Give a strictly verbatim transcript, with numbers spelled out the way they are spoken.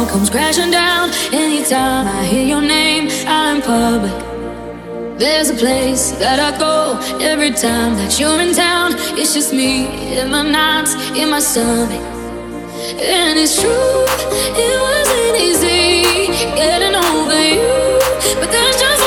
comes crashing down. Anytime I hear your name out in public, there's a place that I go every time that you're in town. It's just me in my knots, in my stomach. And it's true, it wasn't easy getting over you, but there's just